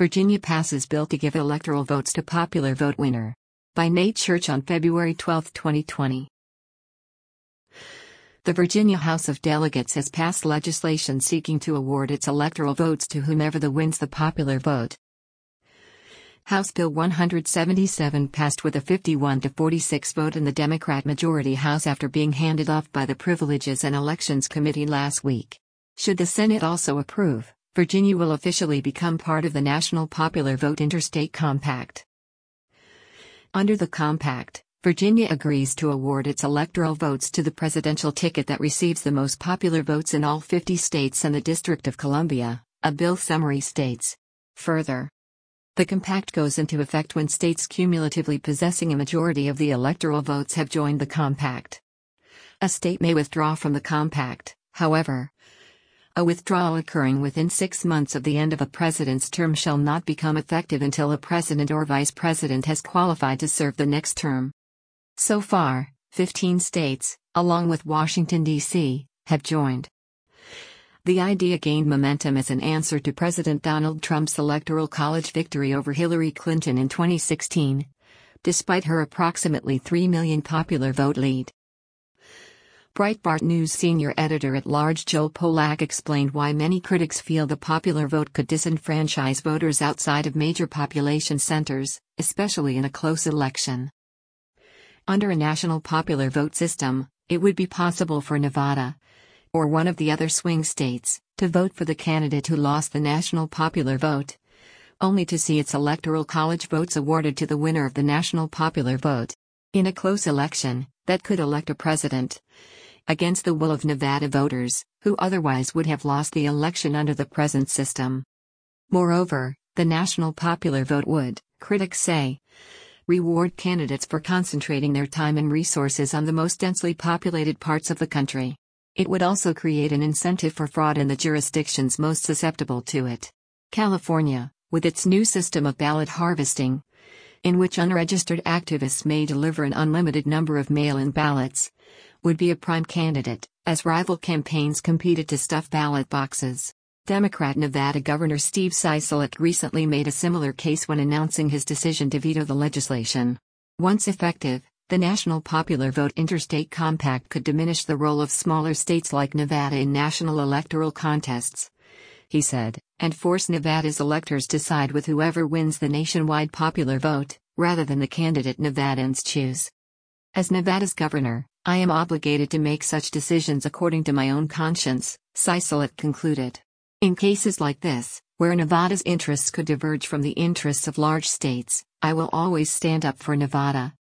Virginia passes bill to give electoral votes to popular vote winner. By Nate Church on February 12, 2020. The Virginia House of Delegates has passed legislation seeking to award its electoral votes to whomever wins the popular vote. House Bill 177 passed with a 51-46 vote in the Democrat majority House after being handed off by the Privileges and Elections Committee last week. Should the Senate also approve, Virginia will officially become part of the National Popular Vote Interstate Compact. Under the compact, Virginia agrees to award its electoral votes to the presidential ticket that receives the most popular votes in all 50 states and the District of Columbia, a bill summary states. Further, the compact goes into effect when states cumulatively possessing a majority of the electoral votes have joined the compact. A state may withdraw from the compact, however. A withdrawal occurring within 6 months of the end of a president's term shall not become effective until a president or vice president has qualified to serve the next term. So far, 15 states, along with Washington, D.C., have joined. The idea gained momentum as an answer to President Donald Trump's Electoral College victory over Hillary Clinton in 2016, despite her approximately 3 million popular vote lead. Breitbart News senior editor-at-large Joel Pollack explained why many critics feel the popular vote could disenfranchise voters outside of major population centers, especially in a close election. Under a national popular vote system, it would be possible for Nevada, or one of the other swing states, to vote for the candidate who lost the national popular vote, only to see its electoral college votes awarded to the winner of the national popular vote. In a close election, that could elect a president, against the will of Nevada voters, who otherwise would have lost the election under the present system. Moreover, the national popular vote would, critics say, reward candidates for concentrating their time and resources on the most densely populated parts of the country. It would also create an incentive for fraud in the jurisdictions most susceptible to it. California, with its new system of ballot harvesting, in which unregistered activists may deliver an unlimited number of mail-in ballots, would be a prime candidate, as rival campaigns competed to stuff ballot boxes. Democrat Nevada Governor Steve Sisolak recently made a similar case when announcing his decision to veto the legislation. Once effective, the National Popular Vote Interstate Compact could diminish the role of smaller states like Nevada in national electoral contests, he said, and force Nevada's electors to side with whoever wins the nationwide popular vote, rather than the candidate Nevadans choose. As Nevada's governor, I am obligated to make such decisions according to my own conscience, Sisolak concluded. In cases like this, where Nevada's interests could diverge from the interests of large states, I will always stand up for Nevada,